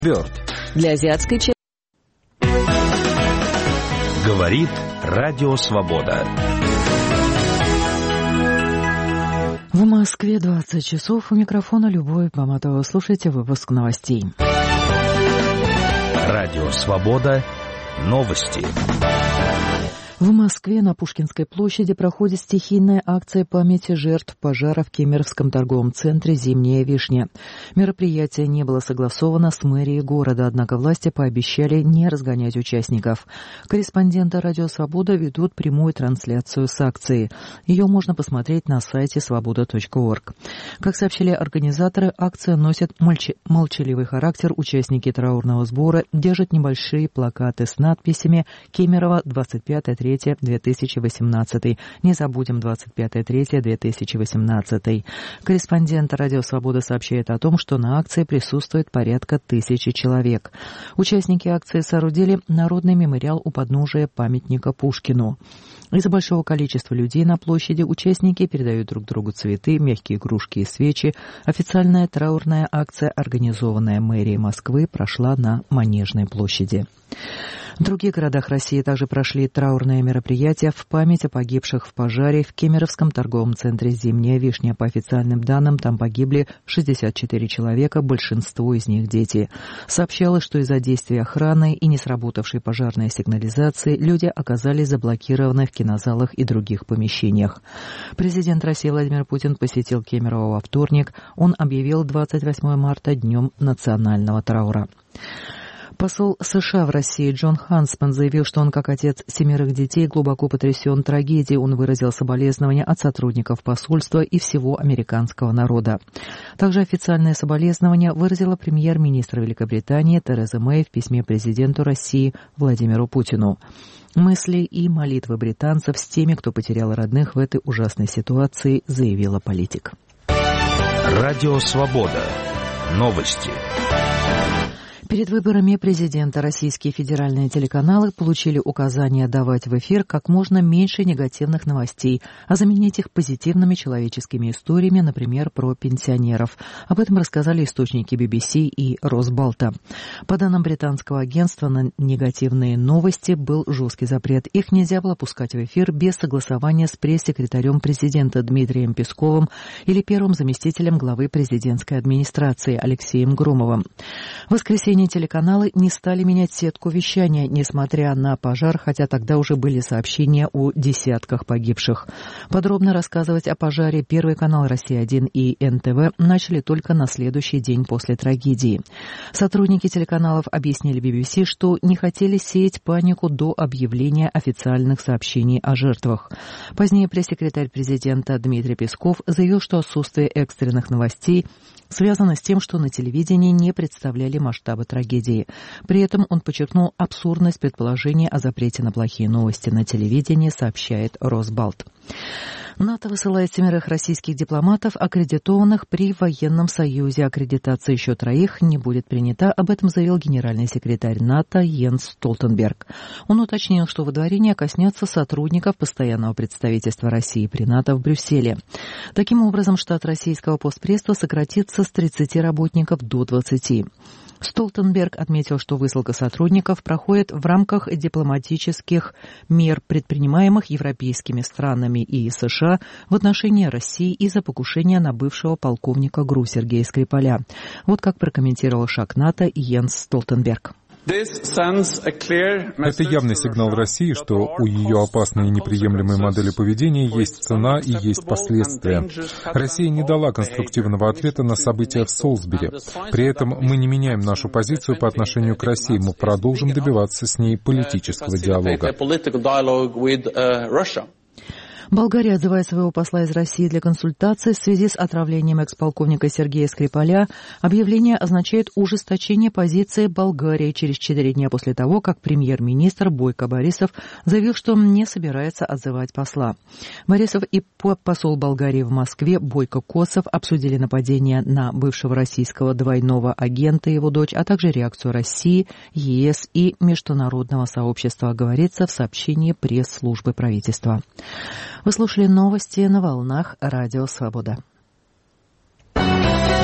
Для азиатской части. Говорит Радио Свобода. В Москве 20 часов. У микрофона Любовь Баматова. Слушайте выпуск новостей. Радио Свобода. Новости. В Москве на Пушкинской площади проходит стихийная акция памяти жертв пожара в Кемеровском торговом центре «Зимняя вишня». Мероприятие не было согласовано с мэрией города, однако власти пообещали не разгонять участников. Корреспонденты «Радио Свобода» ведут прямую трансляцию с акции. Ее можно посмотреть на сайте svoboda.org. Как сообщили организаторы, акция носит молчаливый характер. Участники траурного сбора держат небольшие плакаты с надписями «Кемерово, 25-3. 2018. Не забудем 25.3.2018. Корреспондент «Радио Свобода» сообщает о том, что на акции присутствует порядка 1000 человек. Участники акции соорудили народный мемориал у подножия памятника Пушкину. Из-за большого количества людей на площади участники передают друг другу цветы, мягкие игрушки и свечи. Официальная траурная акция, организованная мэрией Москвы, прошла на Манежной площади. В других городах России также прошли траурные мероприятия в память о погибших в пожаре в Кемеровском торговом центре «Зимняя вишня». По официальным данным, там погибли 64 человека, большинство из них дети. Сообщалось, что из-за действий охраны и не сработавшей пожарной сигнализации люди оказались заблокированы в кинозалах и других помещениях. Президент России Владимир Путин посетил Кемерово во вторник. Он объявил 28 марта днем национального траура. Посол США в России Джон Хансман заявил, что он, как отец 7 детей, глубоко потрясен трагедией. Он выразил соболезнования от сотрудников посольства и всего американского народа. Также официальное соболезнование выразила премьер-министр Великобритании Тереза Мэй в письме президенту России Владимиру Путину. Мысли и молитвы британцев с теми, кто потерял родных в этой ужасной ситуации, заявила политик. Радио Свобода. Новости. Перед выборами президента российские федеральные телеканалы получили указание давать в эфир как можно меньше негативных новостей, а заменить их позитивными человеческими историями, например, про пенсионеров. Об этом рассказали источники BBC и Росбалта. По данным британского агентства, на негативные новости был жесткий запрет. Их нельзя было пускать в эфир без согласования с пресс-секретарем президента Дмитрием Песковым или первым заместителем главы президентской администрации Алексеем Громовым. В воскресенье телеканалы не стали менять сетку вещания, несмотря на пожар, хотя тогда уже были сообщения о десятках погибших. Подробно рассказывать о пожаре Первый канал «Россия-1» и НТВ начали только на следующий день после трагедии. Сотрудники телеканалов объяснили BBC, что не хотели сеять панику до объявления официальных сообщений о жертвах. Позднее пресс-секретарь президента Дмитрий Песков заявил, что отсутствие экстренных новостей связано с тем, что на телевидении не представляли масштабы трагедии. При этом он подчеркнул абсурдность предположения о запрете на плохие новости на телевидении, сообщает Росбалт. НАТО высылает 7 российских дипломатов, аккредитованных при Военном союзе. Аккредитация еще 3 не будет принята. Об этом заявил генеральный секретарь НАТО Йенс Столтенберг. Он уточнил, что выдворение коснется сотрудников постоянного представительства России при НАТО в Брюсселе. Таким образом, штат российского постпредства сократится с 30 работников до 20. Столтенберг отметил, что высылка сотрудников проходит в рамках дипломатических мер, предпринимаемых европейскими странами и США в отношении России из-за покушения на бывшего полковника ГРУ Сергея Скрипаля. Вот как прокомментировал шаг НАТО Йенс Столтенберг. Это явный сигнал России, что у ее опасной и неприемлемой модели поведения есть цена и есть последствия. Россия не дала конструктивного ответа на события в Солсбери. При этом мы не меняем нашу позицию по отношению к России. Мы продолжим добиваться с ней политического диалога. Болгария отзывает своего посла из России для консультаций в связи с отравлением экс-полковника Сергея Скрипаля. Объявление означает ужесточение позиции Болгарии через 4 дня после того, как премьер-министр Бойко Борисов заявил, что не собирается отзывать посла. Борисов и посол Болгарии в Москве Бойко Косов обсудили нападение на бывшего российского двойного агента и его дочь, а также реакцию России, ЕС и международного сообщества, говорится в сообщении пресс-службы правительства. Вы слушали новости на волнах Радио Свобода.